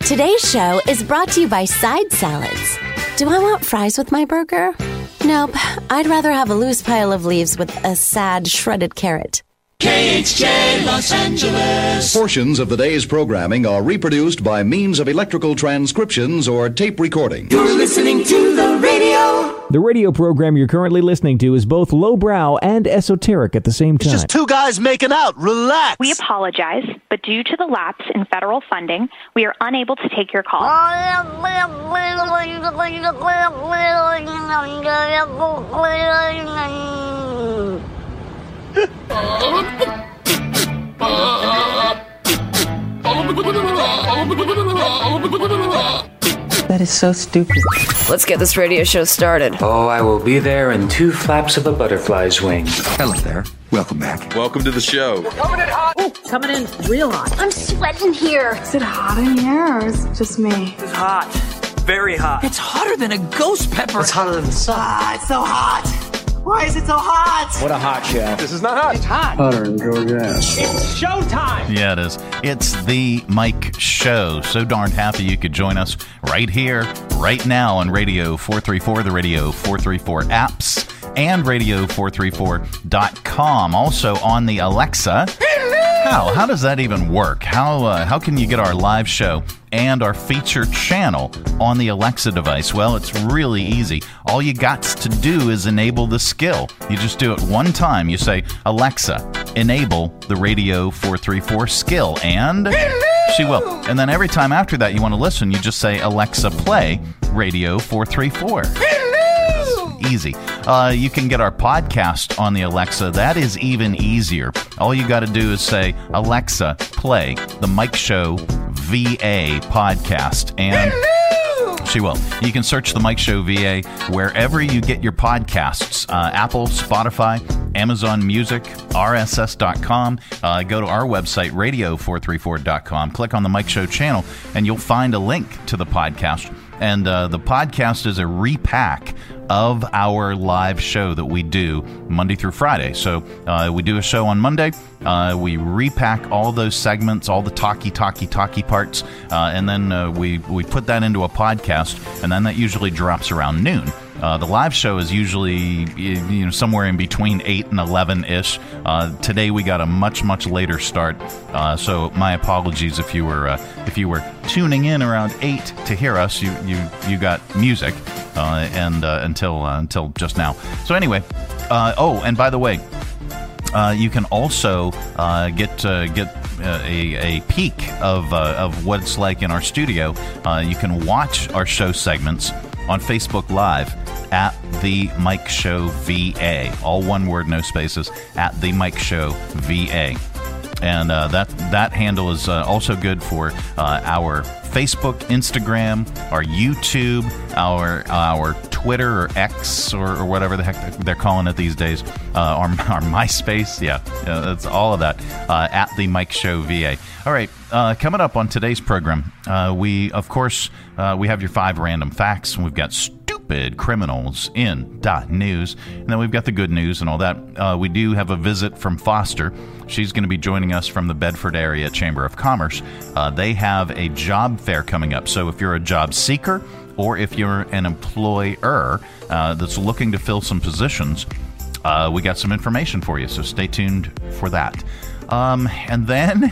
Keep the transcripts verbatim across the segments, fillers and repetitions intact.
Today's show is brought to you by Side Salads. Do I want fries with my burger? Nope. I'd rather have a loose pile of leaves with a sad, shredded carrot. K H J Los Angeles. Portions of the day's programming are reproduced by means of electrical transcriptions or tape recording. You're listening to the radio. The radio program you're currently listening to is both lowbrow and esoteric at the same time. It's just two guys making out. Relax. We apologize, but due to the lapse in federal funding, we are unable to take your call. That is so stupid. Let's get this radio show started. Oh, I will be there in two flaps of a butterfly's wing. Hello there. Welcome back. Welcome to the show. We're coming in hot. Ooh, coming in real hot. I'm sweating here. Is it hot in here or is it just me? It's hot. Very hot. It's hotter than a ghost pepper. It's hotter than the sun. Ah, it's so hot. Why is it so hot? What a hot show. This is not hot. It's hot. Hotter than Georgia. It's showtime. Yeah, it is. It's the Mike Show. So darn happy you could join us right here, right now on Radio four thirty-four, the Radio four thirty-four apps, and radio four thirty-four dot com. Also on the Alexa. How? How does that even work? How uh, how can you get our live show and our featured channel on the Alexa device? Well, it's really easy. All you got to do is enable the skill. You just do it one time. You say, Alexa, enable the Radio four thirty-four skill, and she will. And then every time after that you want to listen, you just say, Alexa, play Radio four thirty-four. Easy. Uh, you can get our podcast on the Alexa. That is even easier. All you got to do is say, Alexa, play the Mike Show V A podcast, and she will. You can search the Mike Show V A wherever you get your podcasts. Uh, Apple, Spotify, Amazon Music, R S S dot com. Uh, go to our website, radio four thirty-four dot com. Click on the Mike Show channel, and you'll find a link to the podcast. And uh, the podcast is a repack of our live show that we do Monday through Friday. So uh, we do a show on Monday. Uh, we repack all those segments, all the talky, talky, talky parts, uh, and then uh, we, we put that into a podcast, and then that usually drops around noon. Uh, the live show is usually you know somewhere in between eight and eleven-ish. Uh, today we got a much, much later start, uh, so my apologies if you were uh, if you were tuning in around eight to hear us. You you, you got music uh, and uh, until uh, until just now. So anyway, uh, oh, and by the way, uh, you can also uh, get uh, get. Uh, a, a peek of uh, of what it's like in our studio. Uh, you can watch our show segments on Facebook Live at The Mike Show V A. All one word, no spaces, at The Mike Show V A. And uh, that that handle is uh, also good for uh, our Facebook, Instagram, our YouTube, our our Twitter or X or, or whatever the heck they're calling it these days, uh, our, our MySpace. Yeah, yeah, that's all of that uh, at the Mike Show V A. All right, uh, coming up on today's program, uh, we of course uh, we have your five random facts, and we've got stupid criminals in dot news, and then we've got the good news and all that. Uh, we do have a visit from Foster. She's going to be joining us from the Bedford Area Chamber of Commerce. Uh, they have a job fair coming up. So if you're a job seeker or if you're an employer uh, that's looking to fill some positions, uh, we got some information for you. So stay tuned for that. Um, and then,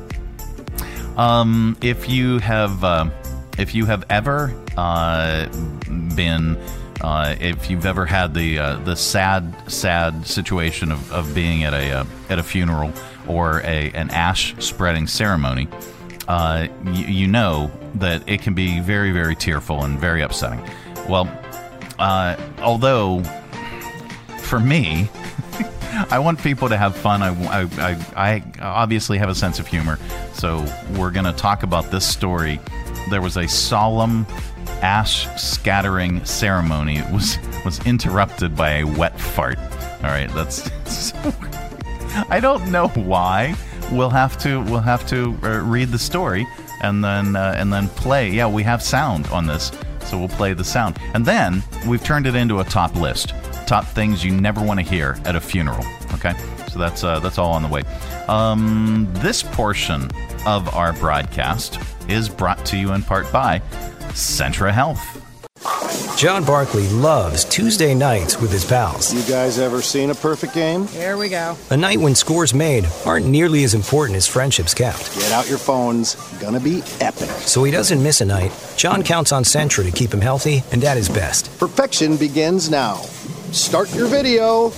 um, if you have uh, if you have ever uh, been Uh, if you've ever had the uh, the sad sad situation of, of being at a uh, at a funeral or a an ash spreading ceremony, uh, you, you know that it can be very, very tearful and very upsetting. Well, uh, although for me, I want people to have fun. I, I, I, I obviously have a sense of humor, so we're going to talk about this story. There was a solemn ash scattering ceremony. It was was interrupted by a wet fart. All right, that's. So, I don't know why. We'll have to we'll have to uh, read the story and then uh, and then play. Yeah, we have sound on this, so we'll play the sound. And then we've turned it into a top list, top things you never want to hear at a funeral. Okay, so that's uh, that's all on the way. Um, this portion of our broadcast is brought to you in part by Centra Health. John Barkley loves Tuesday nights with his pals. You guys ever seen a perfect game? Here we go. A night when scores made aren't nearly as important as friendships kept. Get out your phones. Gonna be epic. So he doesn't miss a night. John counts on Centra to keep him healthy and at his best. Perfection begins now. Start your video.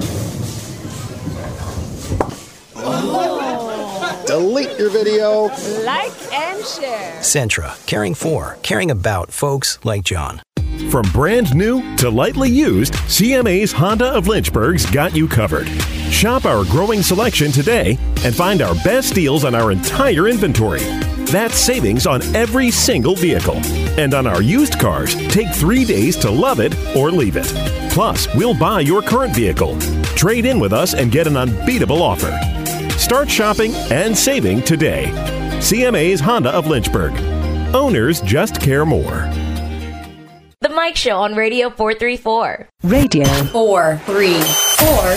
Oh. Delete your video. Like and share. Centra, caring for, caring about folks like John. From brand new to lightly used, C M A's Honda of Lynchburg's got you covered. Shop our growing selection today and find our best deals on our entire inventory. That's savings on every single vehicle. And on our used cars, take three days to love it or leave it. Plus, we'll buy your current vehicle. Trade in with us and get an unbeatable offer. Start shopping and saving today. C M A's Honda of Lynchburg. Owners just care more. The Mike Show on Radio four thirty-four. Radio four thirty-four.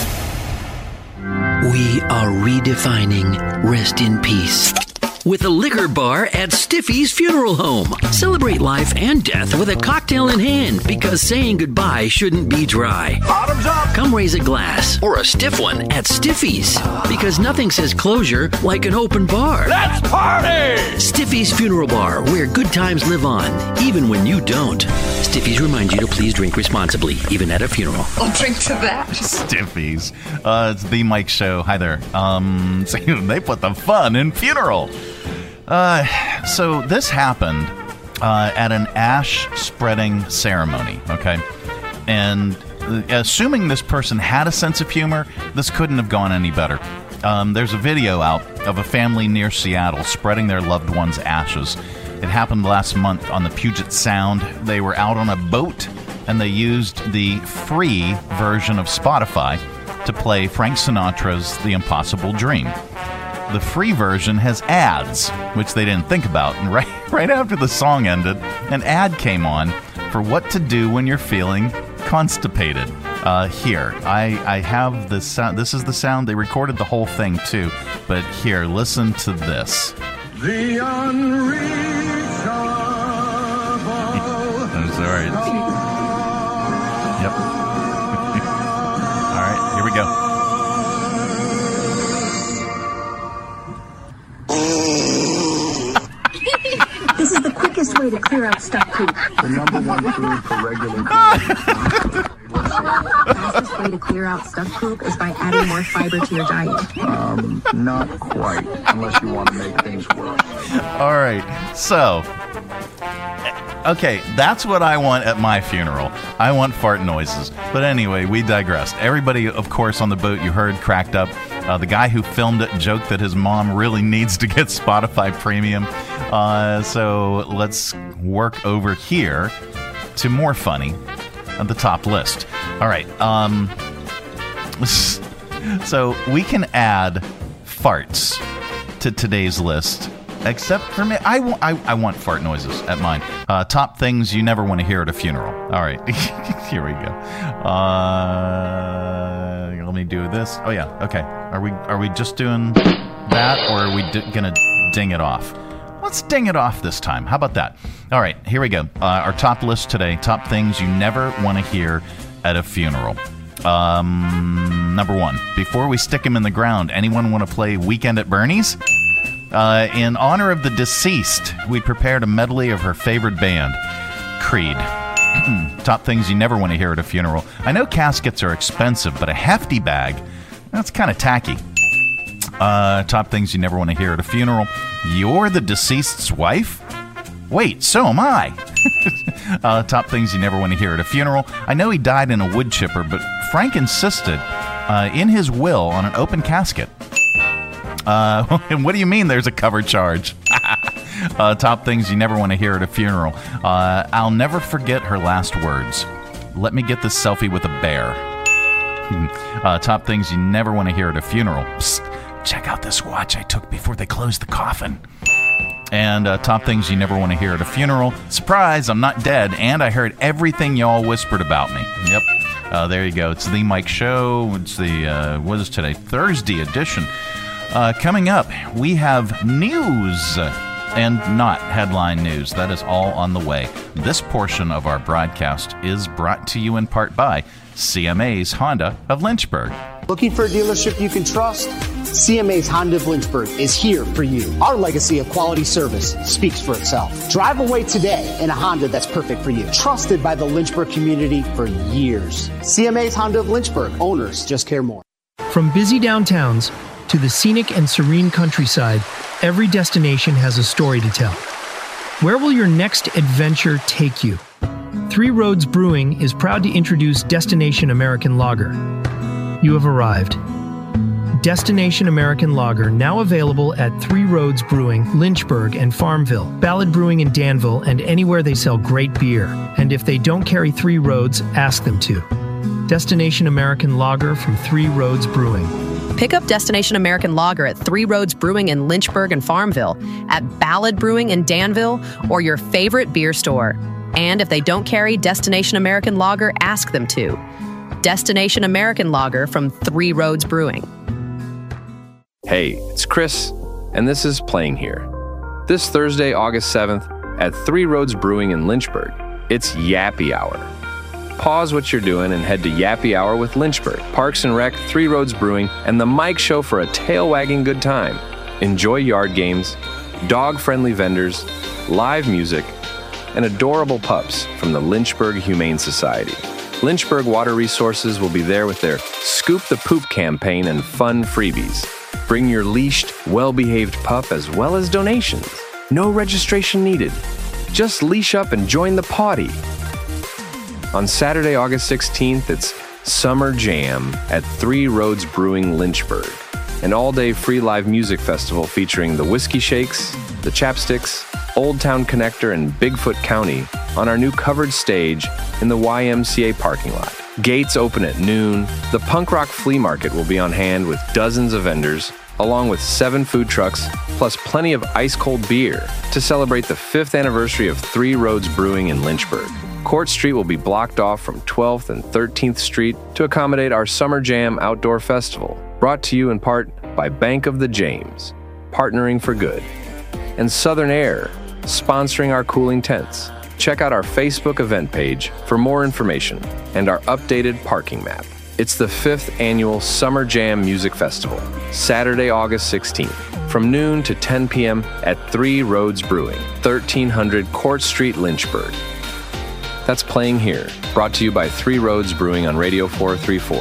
We are redefining rest in peace with a liquor bar at Stiffy's Funeral Home. Celebrate life and death with a cocktail in hand, because saying goodbye shouldn't be dry. Bottoms up! Come raise a glass or a stiff one at Stiffy's, because nothing says closure like an open bar. Let's party! Stiffy's Funeral Bar, where good times live on, even when you don't. Stiffy's remind you to please drink responsibly, even at a funeral. I'll drink to that. Stiffy's. Uh, it's the Mike Show. Hi there. Um, so they put the fun in funeral. Uh, so this happened uh, at an ash spreading ceremony, okay? And uh, assuming this person had a sense of humor, this couldn't have gone any better. Um, there's a video out of a family near Seattle spreading their loved one's ashes. It happened last month on the Puget Sound. They were out on a boat, and they used the free version of Spotify to play Frank Sinatra's The Impossible Dream. The free version has ads, which they didn't think about. And right, right after the song ended, an ad came on for what to do when you're feeling constipated. Uh, here, I, I have the sound. This is the sound. They recorded the whole thing, too. But here, listen to this. The unreachable. I'm sorry. Yep. All right, here we go. This is the quickest way to clear out stuck poop. The number one food for regular The fastest way to clear out stuck poop is by adding more fiber to your diet. Um, not quite, unless you want to make things worse. All right, so, okay, that's what I want at my funeral. I want fart noises. But anyway, we digressed. Everybody, of course, on the boat you heard cracked up. Uh, the guy who filmed it joked that his mom really needs to get Spotify Premium. Uh, so let's work over here to more funny at the top list. All right. Um, so we can add farts to today's list. Except for me, I, w- I, I want fart noises at mine. Uh, top things you never want to hear at a funeral. All right, here we go. Uh, let me do this. Oh yeah, okay. Are we are we just doing that, or are we d- gonna ding it off? Let's ding it off this time. How about that? All right, here we go. Uh, our top list today: top things you never want to hear at a funeral. Um, number one: before we stick him in the ground, anyone want to play Weekend at Bernie's? Uh, in honor of the deceased, we prepared a medley of her favorite band, Creed. Top things you never want to hear at a funeral. I know caskets are expensive, but a hefty bag, that's kind of tacky. Uh, top things you never want to hear at a funeral. You're the deceased's wife? Wait, so am I. uh, top things you never want to hear at a funeral. I know he died in a wood chipper, but Frank insisted uh, in his will on an open casket. Uh, what do you mean there's a cover charge? uh, top things you never want to hear at a funeral. Uh, I'll never forget her last words. Let me get this selfie with a bear. uh, top things you never want to hear at a funeral. Psst, check out this watch I took before they closed the coffin. And uh, top things you never want to hear at a funeral. Surprise, I'm not dead, and I heard everything y'all whispered about me. Yep. Uh, there you go. It's the Mike Show. It's the, uh, what is today? Thursday edition. Uh, coming up, we have news and not headline news. That is all on the way. This portion of our broadcast is brought to you in part by C M A's Honda of Lynchburg. Looking for a dealership you can trust? C M A's Honda of Lynchburg is here for you. Our legacy of quality service speaks for itself. Drive away today in a Honda that's perfect for you. Trusted by the Lynchburg community for years. C M A's Honda of Lynchburg. Owners just care more. From busy downtowns to the scenic and serene countryside, every destination has a story to tell. Where will your next adventure take you? Three Roads Brewing is proud to introduce Destination American Lager. You have arrived. Destination American Lager, now available at Three Roads Brewing, Lynchburg, and Farmville, Ballad Brewing in Danville, and anywhere they sell great beer. And if they don't carry Three Roads, ask them to. Destination American Lager from Three Roads Brewing. Pick up Destination American Lager at Three Roads Brewing in Lynchburg and Farmville, at Ballad Brewing in Danville, or your favorite beer store. And if they don't carry Destination American Lager, ask them to. Destination American Lager from Three Roads Brewing. Hey, it's Chris, and this is Playing Here. This Thursday, August seventh, at Three Roads Brewing in Lynchburg, it's Yappy Hour. Pause what you're doing and head to Yappy Hour with Lynchburg, Parks and Rec, Three Roads Brewing, and the Mike Show for a tail-wagging good time. Enjoy yard games, dog-friendly vendors, live music, and adorable pups from the Lynchburg Humane Society. Lynchburg Water Resources will be there with their Scoop the Poop campaign and fun freebies. Bring your leashed, well-behaved pup as well as donations. No registration needed. Just leash up and join the potty. On Saturday, August sixteenth, it's Summer Jam at Three Roads Brewing Lynchburg, an all-day free live music festival featuring the Whiskey Shakes, the Chapsticks, Old Town Connector, and Bigfoot County on our new covered stage in the Y M C A parking lot. Gates open at noon. The Punk Rock Flea Market will be on hand with dozens of vendors, along with seven food trucks, plus plenty of ice-cold beer to celebrate the fifth anniversary of Three Roads Brewing in Lynchburg. Court Street will be blocked off from twelfth and thirteenth Street to accommodate our Summer Jam Outdoor Festival, brought to you in part by Bank of the James, partnering for good, and Southern Air, sponsoring our cooling tents. Check out our Facebook event page for more information and our updated parking map. It's the fifth annual Summer Jam Music Festival, Saturday, August sixteenth, from noon to ten p.m. at Three Roads Brewing, thirteen hundred Court Street, Lynchburg. That's Playing Here, brought to you by Three Roads Brewing on Radio four thirty-four.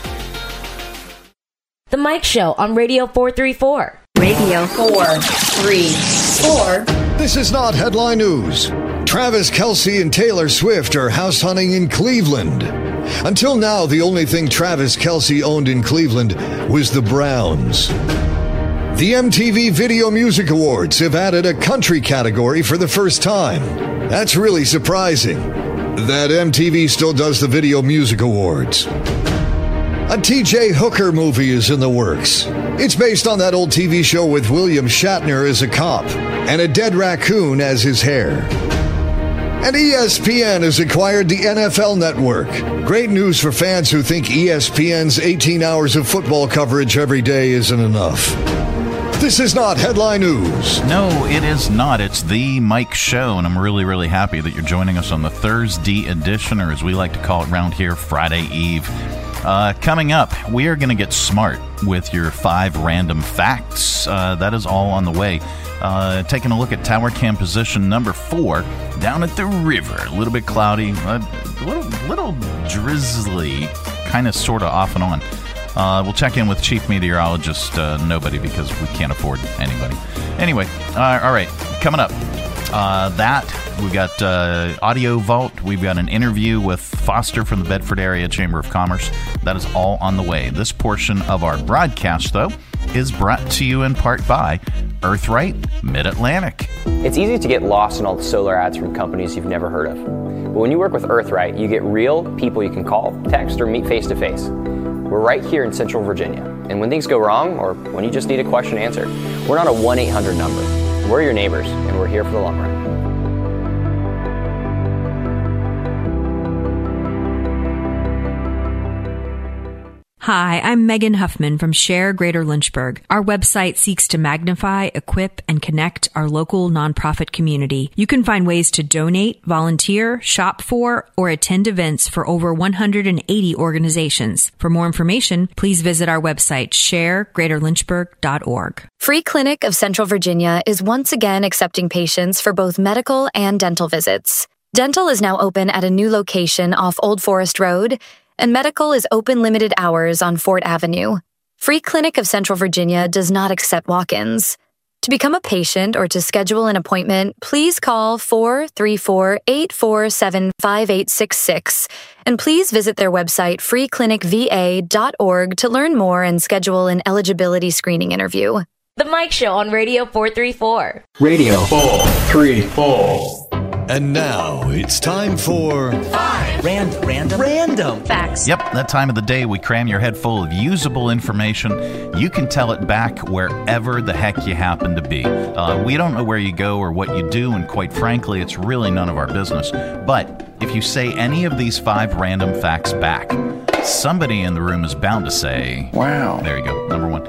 The Mike Show on Radio four thirty-four. Radio four thirty-four. This is not headline news. Travis Kelce and Taylor Swift are house hunting in Cleveland. Until now, the only thing Travis Kelce owned in Cleveland was the Browns. The M T V Video Music Awards have added a country category for the first time. That's really surprising, that M T V still does the Video Music Awards. A T J Hooker movie is in the works. It's based on that old T V show with William Shatner as a cop and a dead raccoon as his hair. And E S P N has acquired the N F L Network. Great news for fans who think E S P N's eighteen hours of football coverage every day isn't enough. This is not headline news. No, it is not. It's the Mike Show, and I'm really, really happy that you're joining us on the Thursday edition, or as we like to call it around here, Friday Eve. Uh, coming up, we are going to get smart with your five random facts. Uh, that is all on the way. Uh, taking a look at tower cam position number four down at the river. A little bit cloudy, a little, little drizzly, kind of sort of off and on. Uh, we'll check in with chief meteorologist uh, nobody because we can't afford anybody. Anyway, uh, all right, coming up. Uh, that, we've got uh, Audio Vault. We've got an interview with Foster from the Bedford Area Chamber of Commerce. That is all on the way. This portion of our broadcast, though, is brought to you in part by Earthright Mid-Atlantic. It's easy to get lost in all the solar ads from companies you've never heard of. But when you work with Earthright, you get real people you can call, text, or meet face-to-face. We're right here in Central Virginia. And when things go wrong, or when you just need a question answered, we're not a one eight hundred number. We're your neighbors, and we're here for the long run. Hi, I'm Megan Huffman from Share Greater Lynchburg. Our website seeks to magnify, equip, and connect our local nonprofit community. You can find ways to donate, volunteer, shop for, or attend events for over one hundred eighty organizations. For more information, please visit our website, share greater lynchburg dot org. Free Clinic of Central Virginia is once again accepting patients for both medical and dental visits. Dental is now open at a new location off Old Forest Road, and medical is open limited hours on Fort Avenue. Free Clinic of Central Virginia does not accept walk-ins. To become a patient or to schedule an appointment, please call four three four, eight four seven, five eight six six, and please visit their website free clinic v a dot org to learn more and schedule an eligibility screening interview. The Mike Show on Radio four thirty-four. Radio four three four. And now it's time for Five Random Random Random Facts. Yep, that time of the day we cram your head full of usable information. You can tell it back wherever the heck you happen to be. Uh, we don't know where you go or what you do, and quite frankly, it's really none of our business. But if you say any of these five random facts back, somebody in the room is bound to say, wow. There you go, number one.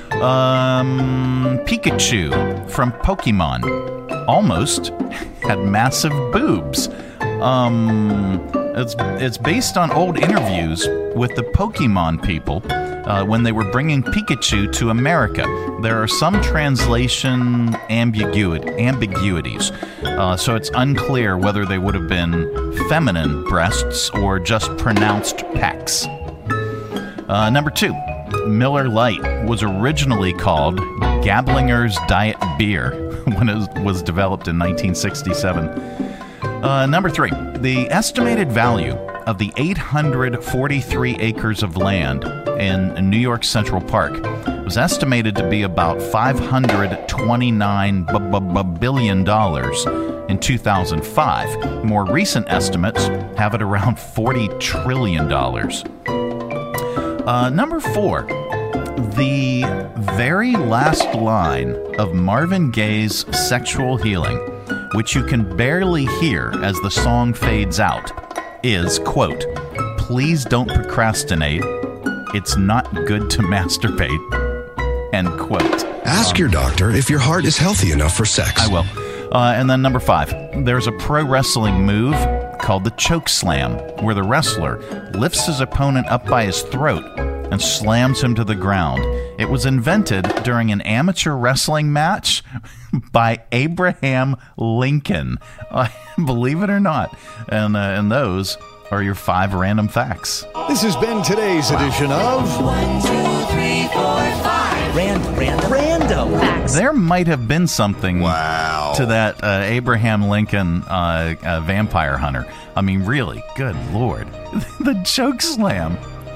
Um, Pikachu from Pokemon almost had massive boobs. Um, it's it's based on old interviews with the Pokemon people uh, when they were bringing Pikachu to America. There are some translation ambiguity, ambiguities, uh, so it's unclear whether they would have been feminine breasts or just pronounced pecs. Uh, number two. Miller Lite was originally called Gablinger's Diet Beer when it was developed in nineteen sixty-seven. Uh, number three, the estimated value of the eight hundred forty-three acres of land in New York Central Park was estimated to be about five hundred twenty-nine billion dollars in two thousand five. More recent estimates have it around forty trillion dollars. Uh, number four, the very last line of Marvin Gaye's Sexual Healing, which you can barely hear as the song fades out, is, quote, "Please don't procrastinate. It's not good to masturbate," end quote. Ask your doctor if your heart is healthy enough for sex. I will. Uh, and then number five, there's a pro wrestling move called the choke slam, where the wrestler lifts his opponent up by his throat and slams him to the ground. It was invented during an amateur wrestling match by Abraham Lincoln. Uh, believe it or not. And, uh, and those are your five random facts. This has been today's edition of One, two, three, four, five Random Random Random Facts. There might have been something wow. to that uh, Abraham Lincoln uh, uh, vampire hunter. I mean, really, good Lord. The choke slam.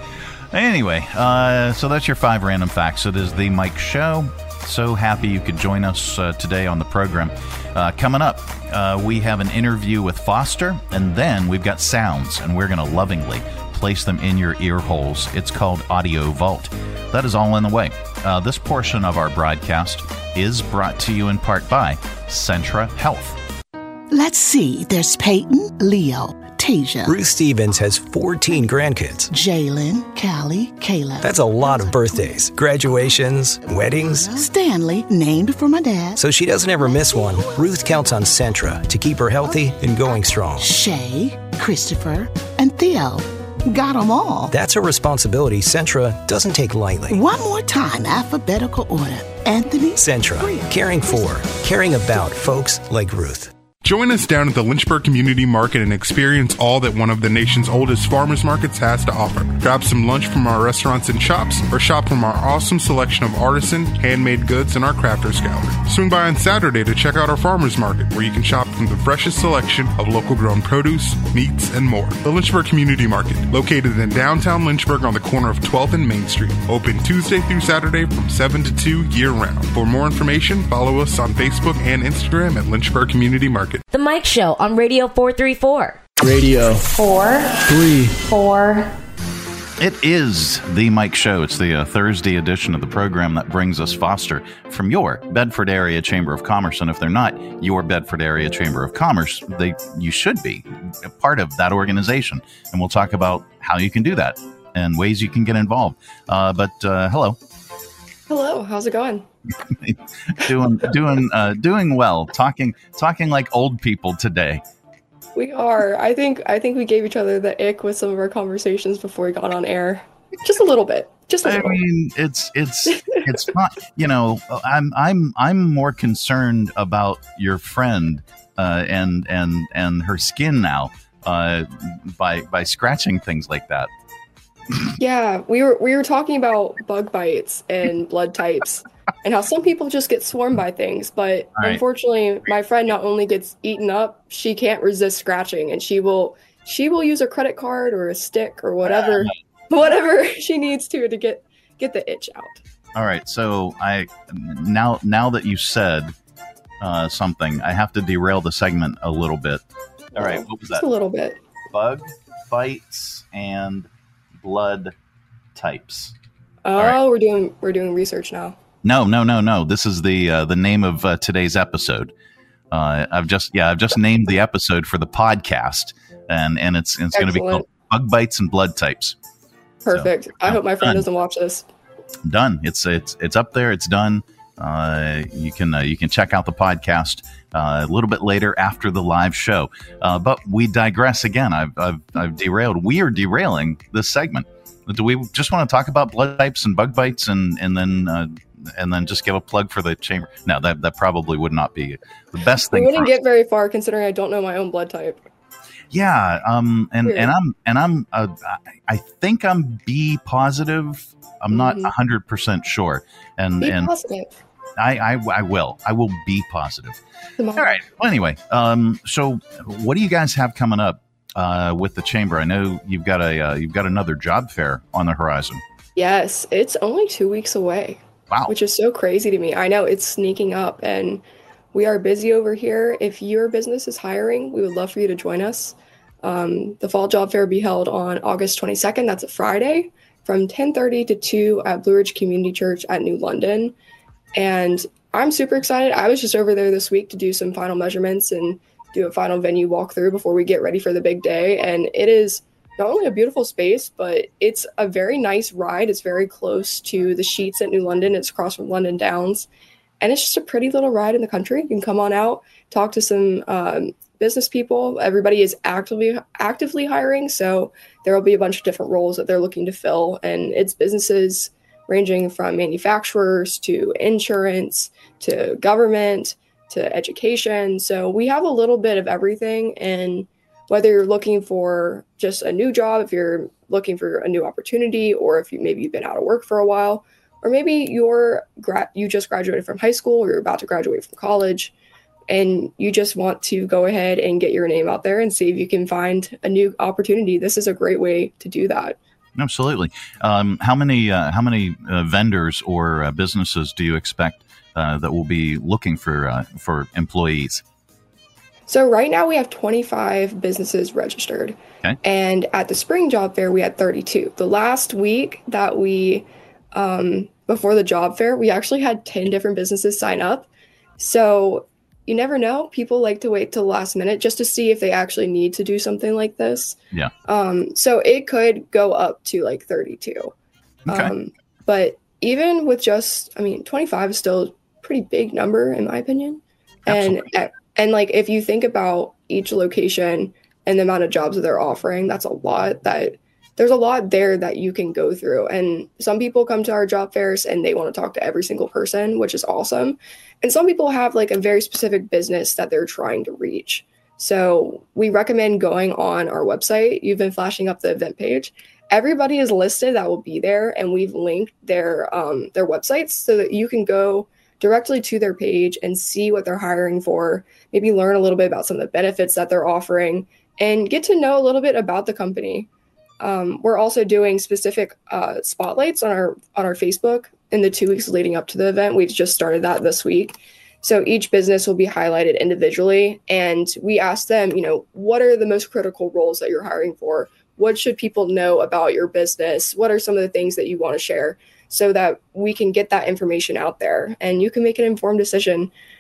Anyway, uh, so that's your five random facts. It is the Mike Show. So happy you could join us uh, today on the program. Uh, coming up, uh, we have an interview with Foster, and then we've got sounds, and we're going to lovingly place them in your ear holes. It's called Audio Vault. That is all in the way. Uh, this portion of our broadcast is brought to you in part by Centra Health. Let's see. There's Peyton, Leo, Tasia. Ruth Stevens has fourteen grandkids. Jalen, Callie, Kayla. That's a lot of birthdays, graduations, weddings. Stanley, named for my dad. So she doesn't ever miss one. Ruth counts on Centra to keep her healthy and going strong. Shay, Christopher, and Theo. Got them all. That's a responsibility Centra doesn't take lightly. One more time, alphabetical order. Anthony. Centra, caring for, caring about folks like Ruth. Join us down at the Lynchburg Community Market and experience all that one of the nation's oldest farmers markets has to offer. Grab some lunch from our restaurants and shops, or shop from our awesome selection of artisan, handmade goods, and our crafters gallery. Swing by on Saturday to check out our farmers market, where you can shop from the freshest selection of local grown produce, meats, and more. The Lynchburg Community Market, located in downtown Lynchburg on the corner of twelfth and Main Street. Open Tuesday through Saturday from seven to two year round. For more information, follow us on Facebook and Instagram at Lynchburg Community Market. The Mike Show on Radio four thirty-four. Radio four three four. It is the Mike Show. It's the uh, Thursday edition of the program that brings us Foster from your Bedford Area Chamber of Commerce. And if they're not your Bedford Area Chamber of Commerce, they you should be a part of that organization. And we'll talk about how you can do that and ways you can get involved. Uh, but uh, hello. Hello. How's it going? doing doing uh, doing well. Talking talking like old people today. We are. I think I think we gave each other the ick with some of our conversations before we got on air. Just a little bit. Just a little. I mean, it's it's it's not. You know, I'm I'm I'm more concerned about your friend uh, and and and her skin now uh, by by scratching things like that. Yeah, we were we were talking about bug bites and blood types and how some people just get swarmed by things, but right. Unfortunately, my friend not only gets eaten up, she can't resist scratching, and she will she will use a credit card or a stick or whatever uh, whatever she needs to to get get the itch out. All right, so I now now that you said uh, something, I have to derail the segment a little bit. All right, what was that? Just a little bit. Bug bites and blood types. Oh, right. we're doing we're doing research now. No, no, no, no. This is the uh, the name of uh, today's episode. Uh, I've just yeah, I've just named the episode for the podcast, and and it's it's going to be called Bug Bites and Blood Types. Perfect. So, I hope my friend done. doesn't watch this. Done. It's it's it's up there. It's done. Uh, you can uh, you can check out the podcast uh, a little bit later after the live show. Uh, but we digress again. I've, I've I've derailed. We are derailing this segment. Do we just want to talk about blood types and bug bites and and then uh, and then just give a plug for the chamber? No, that that probably would not be the best thing. We wouldn't get very far considering I don't know my own blood type. Yeah, um, and Weird. and I'm and I'm uh, I think I'm B positive. I'm not a hundred percent sure. And be and positive. I, I I will I will be positive. All right. Well, anyway, um, so what do you guys have coming up uh, with the chamber? I know you've got a uh, you've got another job fair on the horizon. Yes, it's only two weeks away. Wow, which is so crazy to me. I know it's sneaking up, and we are busy over here. If your business is hiring, we would love for you to join us. Um, the fall job fair will be held on August twenty-second. That's a Friday, from ten thirty to two at Blue Ridge Community Church at New London. And I'm super excited. I was just over there this week to do some final measurements and do a final venue walkthrough before we get ready for the big day. And it is not only a beautiful space, but it's a very nice ride. It's very close to the Sheets at New London. It's across from London Downs. And it's just a pretty little ride in the country. You can come on out, talk to some um, business people. Everybody is actively actively hiring. So there will be a bunch of different roles that they're looking to fill. And it's businesses ranging from manufacturers to insurance to government to education. So we have a little bit of everything. And whether you're looking for just a new job, if you're looking for a new opportunity, or if you maybe you've been out of work for a while, or maybe you're gra- you just graduated from high school or you're about to graduate from college, and you just want to go ahead and get your name out there and see if you can find a new opportunity, this is a great way to do that. Absolutely. Um, how many uh, how many uh, vendors or uh, businesses do you expect uh, that will be looking for uh, for employees? So right now we have twenty-five businesses registered. Okay. And at the spring job fair, we had thirty-two. The last week that we, um, before the job fair, we actually had ten different businesses sign up. So you never know. People like to wait till the last minute just to see if they actually need to do something like this. Yeah. Um, so it could go up to like thirty-two. Okay. Um, but even with just, I mean, twenty-five is still a pretty big number in my opinion. Absolutely. And and like if you think about each location and the amount of jobs that they're offering, that's a lot that there's a lot there that you can go through. And some people come to our job fairs and they want to talk to every single person, which is awesome. And some people have like a very specific business that they're trying to reach. So we recommend going on our website. You've been flashing up the event page. Everybody is listed that will be there, and we've linked their um, their websites so that you can go directly to their page and see what they're hiring for, maybe learn a little bit about some of the benefits that they're offering, and get to know a little bit about the company. Um, we're also doing specific uh, spotlights on our on our Facebook in the two weeks leading up to the event. We've just started that this week. So each business will be highlighted individually, and we ask them, you know, what are the most critical roles that you're hiring for? What should people know about your business? What are some of the things that you want to share so that we can get that information out there and you can make an informed decision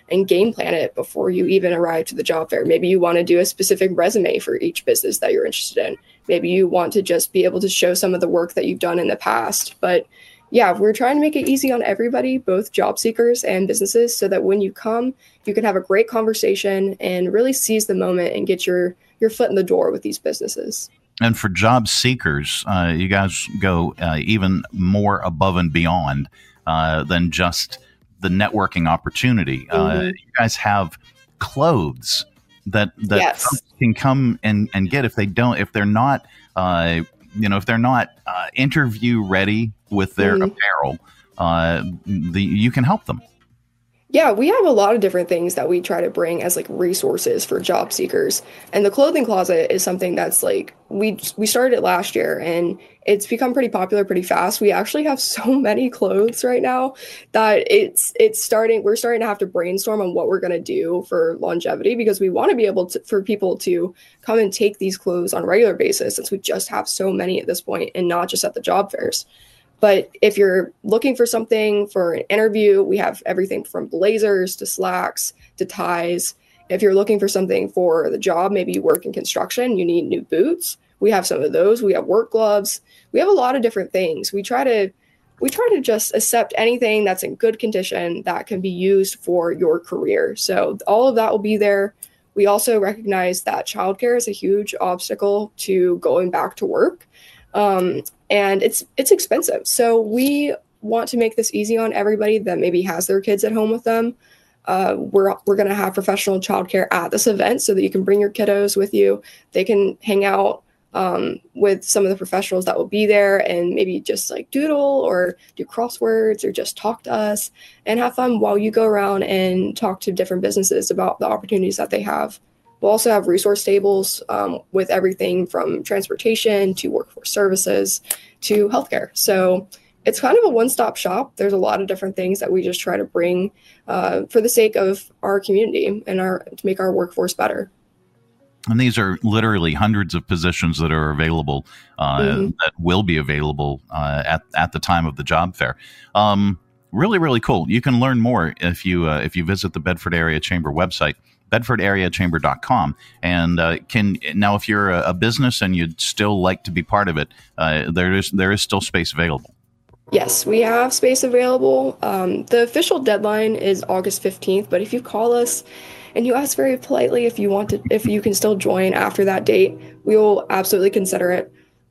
and game plan it before you even arrive to the job fair. Maybe you want to do a specific resume for each business that you're interested in. Maybe you want to just be able to show some of the work that you've done in the past. But yeah, we're trying to make it easy on everybody, both job seekers and businesses, so that when you come, you can have a great conversation and really seize the moment and get your, your foot in the door with these businesses. And for job seekers, uh, you guys go uh, even more above and beyond uh, than just the networking opportunity. Uh, Mm-hmm. you guys have clothes that that Yes. folks can come and, and get if they don't, if they're not, uh, you know, if they're not uh, interview ready with their Mhm. apparel, uh, the you can help them. Yeah, we have a lot of different things that we try to bring as like resources for job seekers. And the clothing closet is something that's like, we we started it last year and it's become pretty popular pretty fast. We actually have so many clothes right now that it's it's starting, we're starting to have to brainstorm on what we're going to do for longevity, because we want to be able to, for people to come and take these clothes on a regular basis, since we just have so many at this point and not just at the job fairs. But if you're looking for something for an interview, we have everything from blazers to slacks to ties. If you're looking for something for the job, maybe you work in construction, you need new boots. We have some of those. We have work gloves. We have a lot of different things. We try to we try to just accept anything that's in good condition that can be used for your career. So all of that will be there. We also recognize that childcare is a huge obstacle to going back to work. Um, and it's it's expensive. So we want to make this easy on everybody that maybe has their kids at home with them. Uh, we're we're going to have professional childcare at this event so that you can bring your kiddos with you. They can hang out um, with some of the professionals that will be there and maybe just like doodle or do crosswords or just talk to us and have fun while you go around and talk to different businesses about the opportunities that they have. We'll also have resource tables um, with everything from transportation to workforce services to healthcare. So it's kind of a one-stop shop. There's a lot of different things that we just try to bring uh, for the sake of our community and our to make our workforce better. And these are literally hundreds of positions that are available, uh, Mm-hmm. that will be available uh, at at the time of the job fair. Um, really, really cool. You can learn more if you uh, if you visit the Bedford Area Chamber website, bedford area chamber dot com. And uh, can now, if you're a, a business and you'd still like to be part of it, uh, there is there is still space available. Yes, we have space available. Um, the official deadline is August fifteenth, but if you call us and you ask very politely if you want to, if you can still join after that date, we will absolutely consider it.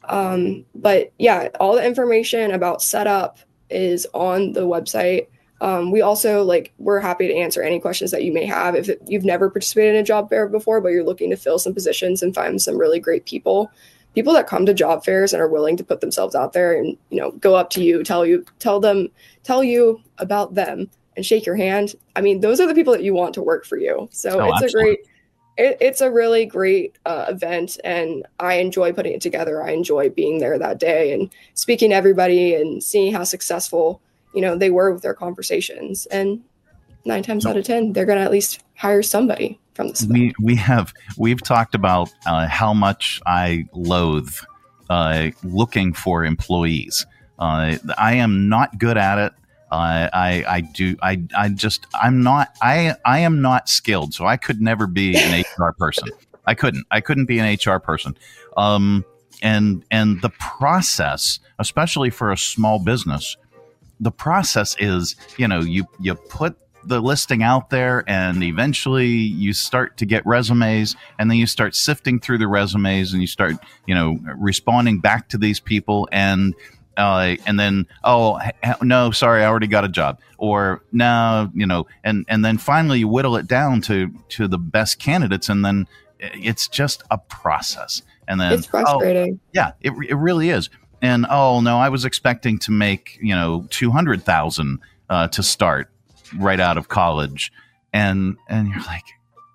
Um, but yeah, all the information about setup is on the website. Um, we also like, we're happy to answer any questions that you may have. If it, you've never participated in a job fair before, but you're looking to fill some positions and find some really great people, people that come to job fairs and are willing to put themselves out there and, you know, go up to you, tell you, tell them, tell you about them and shake your hand. I mean, those are the people that you want to work for you. So Oh, it's absolutely. a great, it, it's a really great uh, event, and I enjoy putting it together. I enjoy being there that day and speaking to everybody and seeing how successful, you know, they were with their conversations. And nine times out of ten, they're going to at least hire somebody from this event. We we have we've talked about uh, how much I loathe uh, looking for employees. Uh, I am not good at it. Uh, I I do I I just I'm not I I am not skilled, so I could never be an H R person. I couldn't I couldn't be an H R person. Um, and and the process, especially for a small business, the process is, you know, you you put the listing out there and eventually you start to get resumes, and then you start sifting through the resumes and you start, you know, responding back to these people, and uh, and then, oh, h- no, sorry, I already got a job, or no, you know, and, and then finally you whittle it down to, to the best candidates. And then it's just a process. And then It's frustrating. Oh, yeah, it, it really is. And, oh no, I was expecting to make, you know, two hundred thousand uh, to start right out of college. And, and you're like,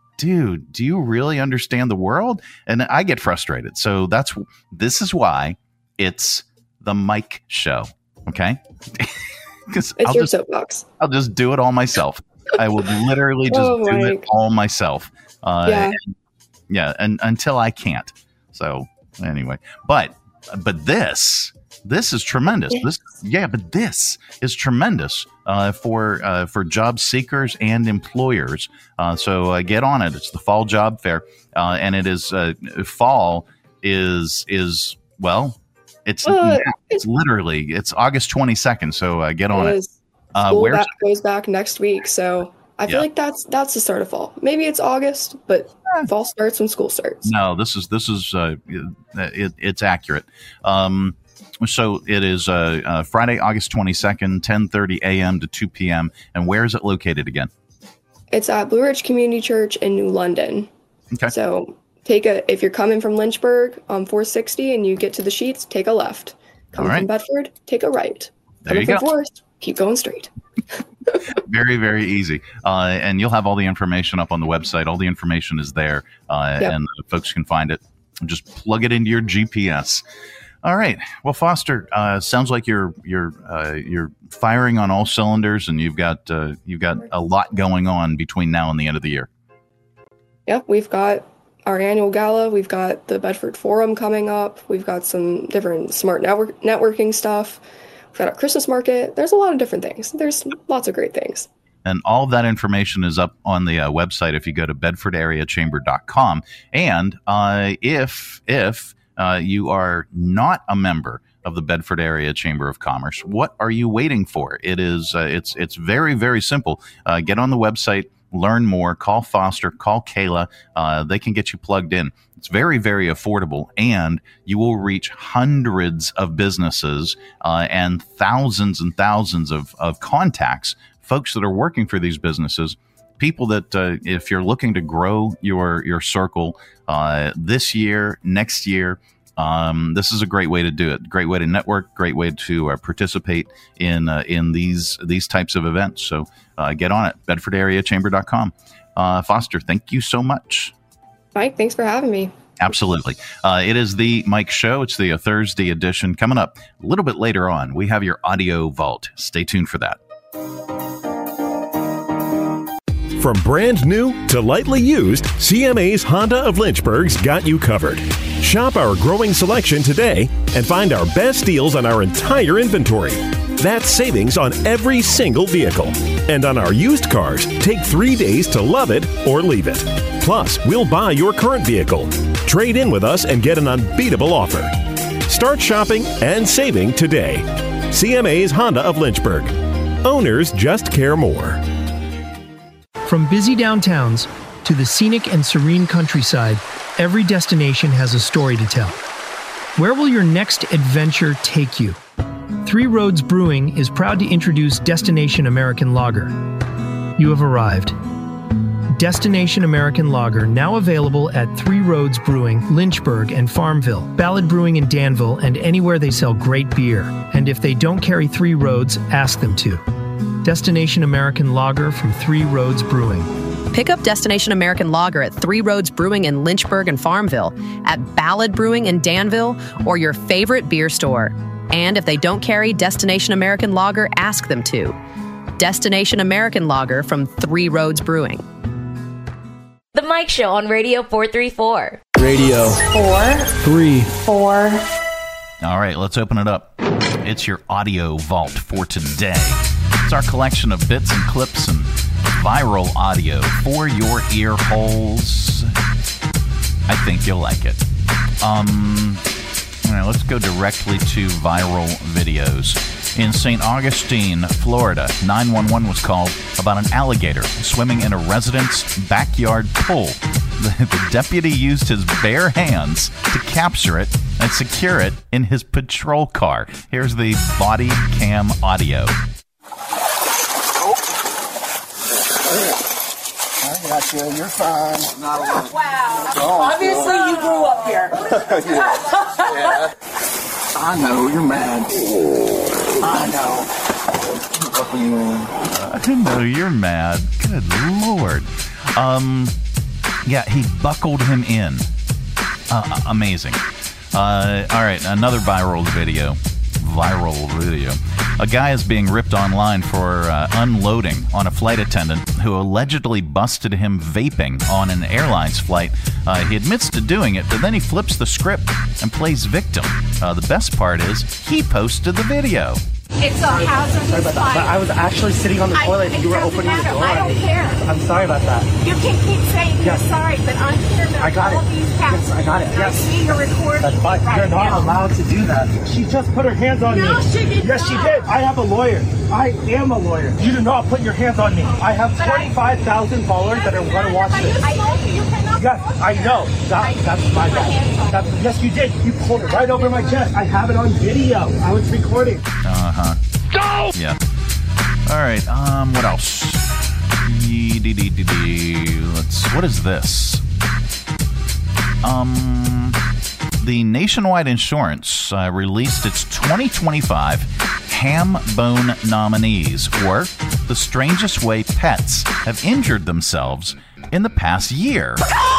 dude, do you really understand the world? And I get frustrated. So that's, this is why it's the Mike Show. Okay. Because It's I'll your just, soapbox. I'll just do it all myself. I will literally just Oh, do it Mike. all myself. Uh, Yeah. and- yeah. And until I can't. So anyway, but but this this is tremendous. Yes. This yeah, but this is tremendous uh, for uh, for job seekers and employers. Uh, so uh, get on it. It's the fall job fair, uh, and it is uh, fall is is well, it's uh, it's literally it's August twenty-second. So uh, get on it. Is. Uh, School back goes back next week, so I feel yeah. like that's that's the start of fall. Maybe it's August, but fall starts when school starts. No, this is this is uh, it, it's accurate. Um, so it is uh, uh, Friday, August twenty-second, ten thirty a.m. to two p.m. And where is it located again? It's at Blue Ridge Community Church in New London. Okay. So take a if you're coming from Lynchburg on four sixty and you get to the Sheets, take a left. Coming right. from Bedford, take a right. There coming you from go. Forest, keep going straight. Very, very easy. Uh, and you'll have all the information up on the website. All the information is there, uh, yep. and folks can find it. Just plug it into your G P S. All right. Well, Foster, uh, sounds like you're you're uh, you're firing on all cylinders, and you've got uh, you've got a lot going on between now and the end of the year. Yep, we've got our annual gala. We've got the Bedford Forum coming up. We've got some different smart network networking stuff. We've got a Christmas market. There's a lot of different things. There's lots of great things. And all of that information is up on the uh, website if you go to bedford area chamber dot com. And uh, if if uh, you are not a member of the Bedford Area Chamber of Commerce, what are you waiting for? It is uh, it's it's very, very simple. Uh, get on the website, learn more, call Foster, call Kayla. Uh, they can get you plugged in. It's very, very affordable, and you will reach hundreds of businesses uh, and thousands and thousands of, of contacts, folks that are working for these businesses, people that uh, if you're looking to grow your, your circle uh, this year, next year, um, this is a great way to do it. Great way to network, great way to uh, participate in uh, in these these types of events. So uh, get on it, bedford area chamber dot com. Uh, Foster, thank you so much. Mike, thanks for having me. Absolutely. Uh, it is the Mike Show. It's the uh, Thursday edition. Coming up a little bit later on, we have your audio vault. Stay tuned for that. From brand new to lightly used, C M A's Honda of Lynchburg's got you covered. Shop our growing selection today and find our best deals on our entire inventory. That's savings on every single vehicle. And on our used cars, take three days to love it or leave it. Plus, we'll buy your current vehicle. Trade in with us and get an unbeatable offer. Start shopping and saving today. C M A's Honda of Lynchburg. Owners just care more. From busy downtowns to the scenic and serene countryside, every destination has a story to tell. Where will your next adventure take you? Three Roads Brewing is proud to introduce Destination American Lager. You have arrived. Destination American Lager, now available at Three Roads Brewing, Lynchburg and Farmville, Ballad Brewing in Danville, and anywhere they sell great beer. And if they don't carry Three Roads, ask them to. Destination American Lager from Three Roads Brewing. Pick up Destination American Lager at Three Roads Brewing in Lynchburg and Farmville, at Ballad Brewing in Danville, or your favorite beer store. And if they don't carry Destination American Lager, ask them to. Destination American Lager from Three Roads Brewing. The Mike Show on Radio four thirty-four. Radio four three four. All right, let's open it up. It's your audio vault for today. It's our collection of bits and clips and viral audio for your ear holes. I think you'll like it. Um, all right, let's go directly to viral videos. In Saint Augustine, Florida, nine one one was called about an alligator swimming in a resident's backyard pool. The, the deputy used his bare hands to capture it and secure it in his patrol car. Here's the body cam audio. I got you. You're fine. Not alone. Wow. Don't Obviously, feel. you grew up here. Yeah. I know. You're mad. I know. I know you're mad. Good Lord. Um, yeah, he buckled him in. Uh, amazing. Uh, all right, another viral video. Viral video. A guy is being ripped online for uh, unloading on a flight attendant who allegedly busted him vaping on an airlines flight. Uh, he admits to doing it, but then he flips the script and plays victim. Uh, the best part is he posted the video. It's a hazardous Sorry about that. But I was actually sitting on the toilet and you were opening matter. the door. I don't care. I'm sorry about that. You can keep saying yes. you're sorry, but I'm here to I got all it. these passengers. Yes, I got it. Yes. I see you're recording. That's fine. Right you're not now. allowed to do that. She just put her hands on no, me. She did yes, not. she did. I have a lawyer. I am a lawyer. You do not put your hands on me. I have twenty-five thousand followers that are going to watch this. I told you you cannot. Yes, I know. That, that's my bad. That's, yes, you did. You pulled it right over my chest. I have it on video. I was recording. Uh-huh. Go! Yeah. All right, um, what else? Let's, what is this? Um, the Nationwide Insurance uh, released its twenty twenty-five Ham Bone nominees, or the strangest way pets have injured themselves in the past year.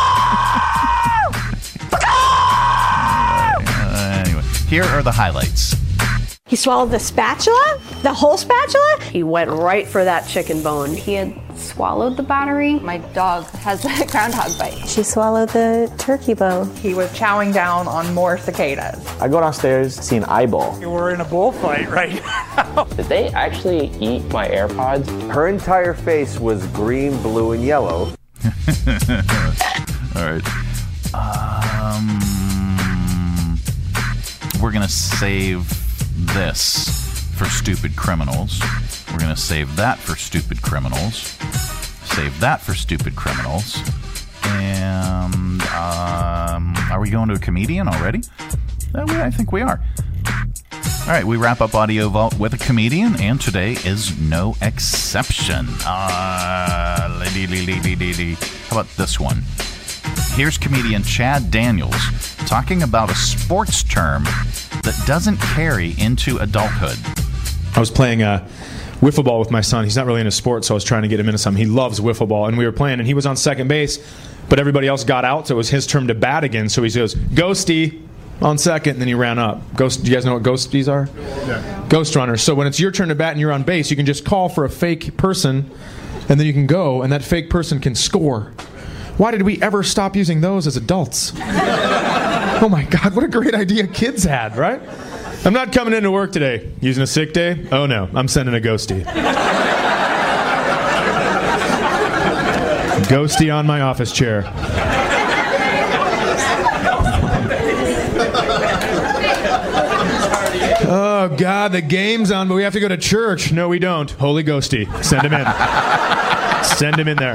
uh, anyway, here are the highlights. He swallowed the spatula? The whole spatula? He went right for that chicken bone. He had swallowed the battery. My dog has a groundhog bite. She swallowed the turkey bone. He was chowing down on more cicadas. I go downstairs, see an eyeball. We're in a bullfight right now. Did they actually eat my AirPods? Her entire face was green, blue, and yellow. All right. Um, we're going to save this for stupid criminals. We're going to save that for stupid criminals. Save that for stupid criminals. And um, are we going to a comedian already? Uh, I think we are. All right, we wrap up Audio Vault with a comedian, and today is no exception. Uh, how about this one? Here's comedian Chad Daniels talking about a sports term that doesn't carry into adulthood. I was playing uh, wiffle ball with my son. He's not really into sports, so I was trying to get him into something. He loves wiffle ball, and we were playing, and he was on second base, but everybody else got out, so it was his turn to bat again. So he goes, "Ghosty," on second, and then he ran up. Ghost. Do you guys know what ghosties are? Yeah. Ghost runners. So when it's your turn to bat and you're on base, you can just call for a fake person, and then you can go, and that fake person can score. Why did we ever stop using those as adults? Oh my God, what a great idea kids had, right? I'm not coming into work today. Using a sick day? Oh no, I'm sending a ghosty. Ghosty on my office chair. Oh God, the game's on, but we have to go to church. No, we don't. Holy Ghosty. Send him in. Send him in there.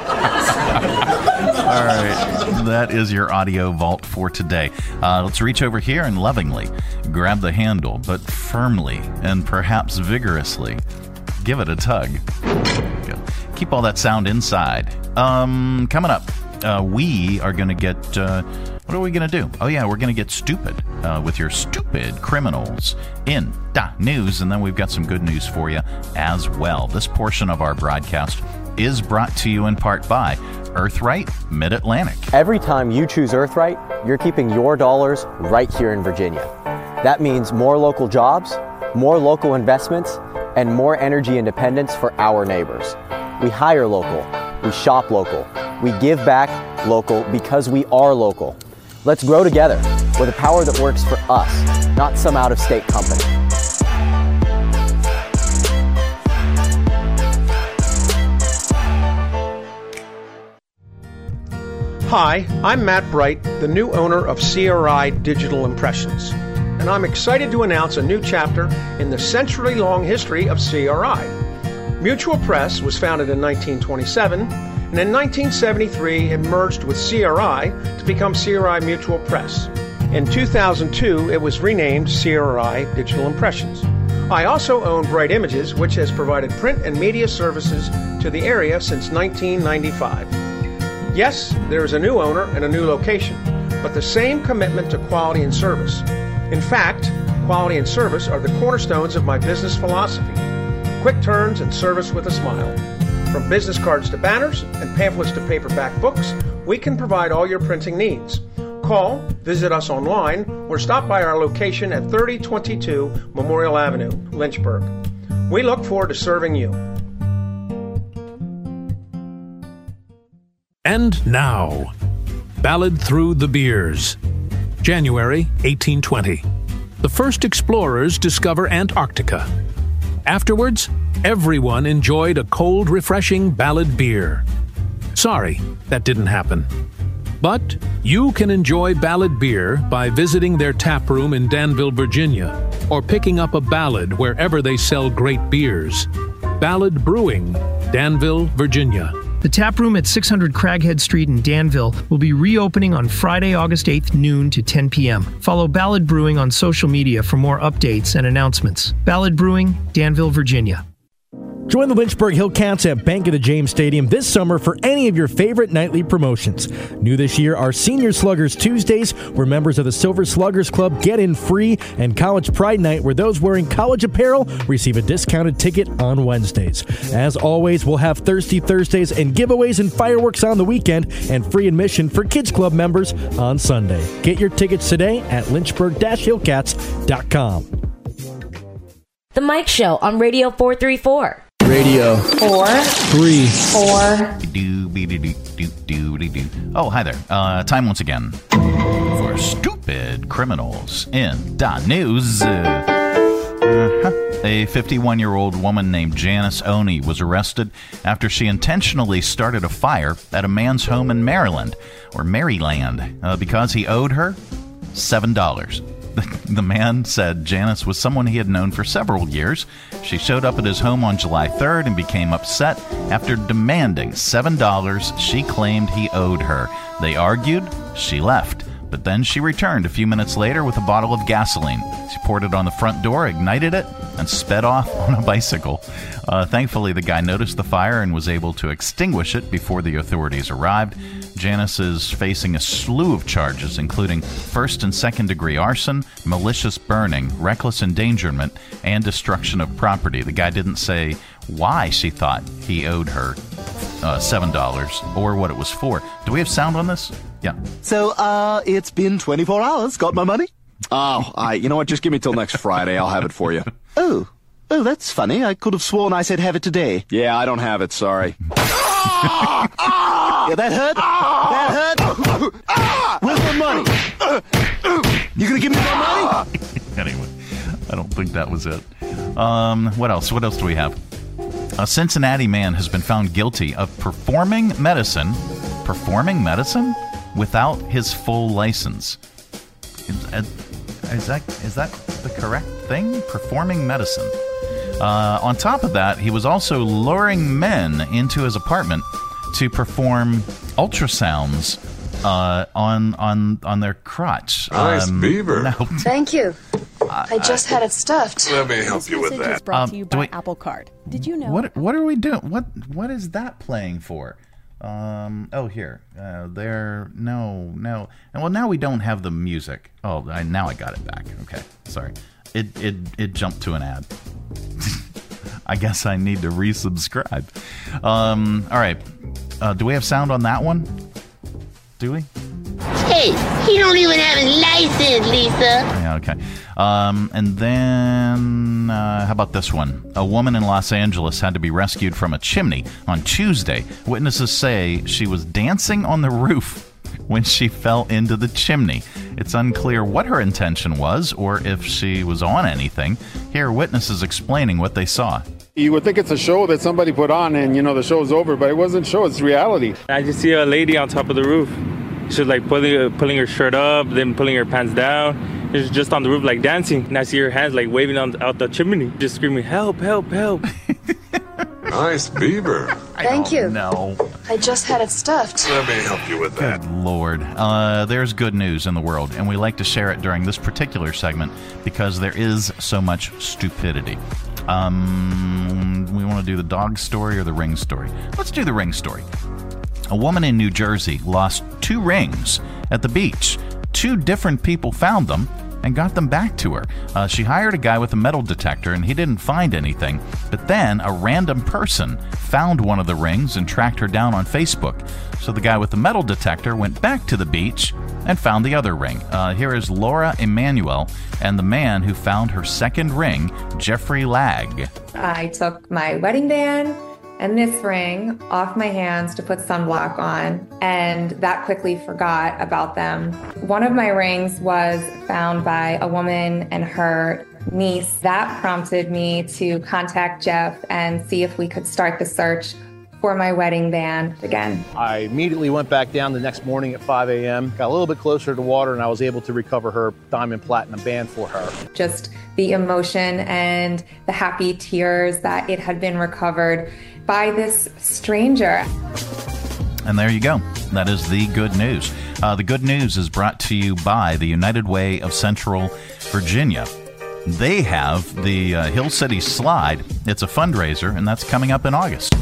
All right, that is your Audio Vault for today. Uh, let's reach over here and lovingly grab the handle, but firmly and perhaps vigorously give it a tug. Go. Keep all that sound inside. Um, coming up, uh, we are going to get... Uh, what are we going to do? Oh, yeah, we're going to get stupid uh, with your stupid criminals in da news, and then we've got some good news for you as well. This portion of our broadcast is brought to you in part by Earthright Mid-Atlantic. Every time you choose Earthright, you're keeping your dollars right here in Virginia. That means more local jobs, more local investments, and more energy independence for our neighbors. We hire local, we shop local, we give back local because we are local. Let's grow together with a power that works for us, not some out-of-state company. Hi, I'm Matt Bright, the new owner of C R I Digital Impressions, and I'm excited to announce a new chapter in the century-long history of C R I. Mutual Press was founded in nineteen twenty-seven, and in nineteen seventy-three it merged with C R I to become C R I Mutual Press. In two thousand two, it was renamed C R I Digital Impressions. I also own Bright Images, which has provided print and media services to the area since nineteen ninety-five. Yes, there is a new owner and a new location, but the same commitment to quality and service. In fact, quality and service are the cornerstones of my business philosophy. Quick turns and service with a smile. From business cards to banners and pamphlets to paperback books, we can provide all your printing needs. call, visit us online, or stop by our location at thirty twenty-two Memorial Avenue, Lynchburg. We look forward to serving you. And now, Ballad Through the Beers. January eighteen twenty. The first explorers discover Antarctica. Afterwards, everyone enjoyed a cold, refreshing Ballad beer. Sorry, that didn't happen. But you can enjoy Ballad beer by visiting their tap room in Danville, Virginia, or picking up a Ballad wherever they sell great beers. Ballad Brewing, Danville, Virginia. The tap room at six hundred Craghead Street in Danville will be reopening on Friday, August eighth, noon to ten p.m. Follow Ballad Brewing on social media for more updates and announcements. Ballad Brewing, Danville, Virginia. Join the Lynchburg Hillcats at Bank of the James Stadium this summer for any of your favorite nightly promotions. New this year are Senior Sluggers Tuesdays, where members of the Silver Sluggers Club get in free, and College Pride Night, where those wearing college apparel receive a discounted ticket on Wednesdays. As always, we'll have Thirsty Thursdays and giveaways and fireworks on the weekend, and free admission for Kids Club members on Sunday. Get your tickets today at lynchburg dash hillcats dot com. The Mike Show on Radio four thirty-four. Radio four three four. Oh, hi there. Uh, time once again for Stupid Criminals in the News. Uh-huh. A fifty-one-year-old woman named Janice Oney was arrested after she intentionally started a fire at a man's home in Maryland, or Maryland, uh, because he owed her seven dollars. The man said Janice was someone he had known for several years. She showed up at his home on July third and became upset after demanding seven dollars she claimed he owed her. They argued. She left. But then she returned a few minutes later with a bottle of gasoline. She poured it on the front door, ignited it, and sped off on a bicycle. Uh, thankfully, the guy noticed the fire and was able to extinguish it before the authorities arrived. Janice is facing a slew of charges, including first and second degree arson, malicious burning, reckless endangerment, and destruction of property. The guy didn't say why she thought he owed her uh, seven dollars or what it was for. Do we have sound on this? Yeah. So, uh, it's been twenty-four hours. Got my money? Oh, I, you know what? Just give me till next Friday. I'll have it for you. Oh. Oh, that's funny. I could have sworn I said have it today. Yeah, I don't have it. Sorry. Yeah, that hurt? That hurt? Where's my money? You gonna give me my money? Anyway, I don't think that was it. Um, what else? What else do we have? A Cincinnati man has been found guilty of performing medicine, performing medicine without his full license. Is that is that the correct thing? Performing medicine. Uh, on top of that, he was also luring men into his apartment to perform ultrasounds uh, on on on their crotch. Nice um, beaver. No. Thank you. I just had it stuffed. Let me help you with that. Is brought Um, to you do by we- Apple Card. Did you know? What what are we doing? What what is that playing for? Um. Oh, here. Uh, there. No. No. And well, now we don't have the music. Oh, I, now I got it back. Okay. Sorry. It it it jumped to an ad. I guess I need to resubscribe. Um. All right. Uh, do we have sound on that one? Do we? Hey, he don't even have his license, Lisa. Yeah, okay. Um, and then, uh, how about this one? A woman in Los Angeles had to be rescued from a chimney on Tuesday. Witnesses say she was dancing on the roof when she fell into the chimney. It's unclear what her intention was or if she was on anything. Here are witnesses explaining what they saw. You would think it's a show that somebody put on and, you know, the show's over, but it wasn't a show, it's reality. I just see a lady on top of the roof. She was like pulling, uh, pulling her shirt up, then pulling her pants down. She was just on the roof like dancing. And I see her hands like waving on, out the chimney, just screaming, help, help, help. Nice beaver. Thank you. No. I just had it stuffed. Let me help you with that. Good Lord. Uh, there's good news in the world, and we like to share it during this particular segment because there is so much stupidity. Um, we want to do the dog story or the ring story? Let's do the ring story. A woman in New Jersey lost two rings at the beach. Two different people found them and got them back to her. Uh, she hired a guy with a metal detector, and he didn't find anything. But then a random person found one of the rings and tracked her down on Facebook. So the guy with the metal detector went back to the beach and found the other ring. Uh, here is Laura Emanuel and the man who found her second ring, Jeffrey Lagg. I took my wedding band and this ring off my hands to put sunblock on, and that quickly forgot about them. One of my rings was found by a woman and her niece. That prompted me to contact Jeff and see if we could start the search for my wedding band again. I immediately went back down the next morning at five a.m., got a little bit closer to the water, and I was able to recover her diamond platinum band for her. Just the emotion and the happy tears that it had been recovered by this stranger. And there you go. That is the good news. Uh, the good news is brought to you by the United Way of Central Virginia. They have the uh, Hill City Slide. It's a fundraiser, and that's coming up in August.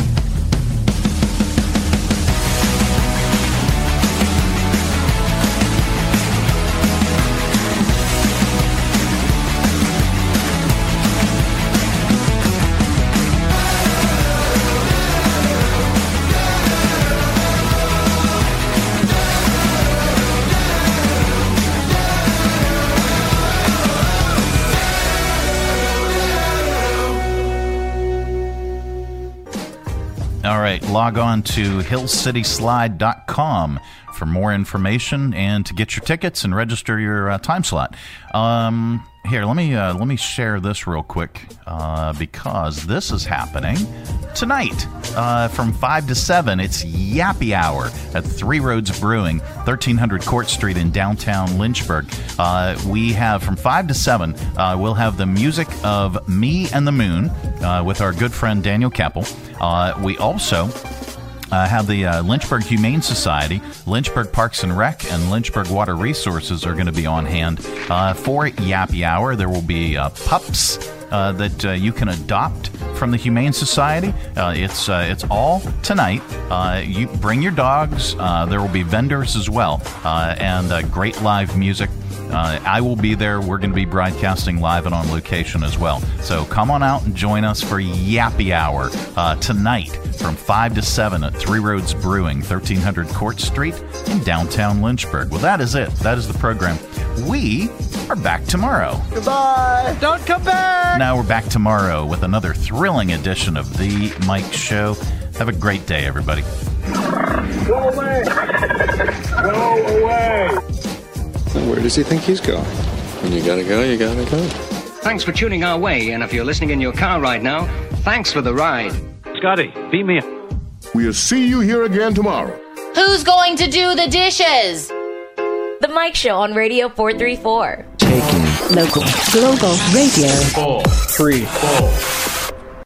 All right, log on to hill city slide dot com for more information and to get your tickets and register your uh, time slot. Um, here, let me uh, let me share this real quick uh, because this is happening tonight uh, from five to seven. It's Yappy Hour at Three Roads Brewing, thirteen hundred Court Street in downtown Lynchburg. Uh, we have from five to seven, uh, we'll have the music of Me and the Moon uh, with our good friend Daniel Keppel. Uh, we also Uh, have the uh, Lynchburg Humane Society, Lynchburg Parks and Rec, and Lynchburg Water Resources are going to be on hand uh, for Yappy Hour. There will be uh, pups uh, that uh, you can adopt from the Humane Society. Uh, it's uh, it's all tonight. Uh, you bring your dogs. Uh, there will be vendors as well, uh, and uh, great live music. Uh, I will be there. We're going to be broadcasting live and on location as well. So come on out and join us for Yappy Hour uh, tonight from five to seven at Three Roads Brewing, thirteen hundred Court Street in downtown Lynchburg. Well, that is it. That is the program. We are back tomorrow. Goodbye. Don't come back. Now we're back tomorrow with another thrilling edition of The Mike Show. Have a great day, everybody. Go away. Go away. Where does he think he's going? When you gotta go, you gotta go. Thanks for tuning our way, and if you're listening in your car right now, thanks for the ride. Scotty, beat me up. We'll see you here again tomorrow. Who's going to do the dishes? The Mike Show on Radio four thirty-four. Taking local, global radio. Four, three, four.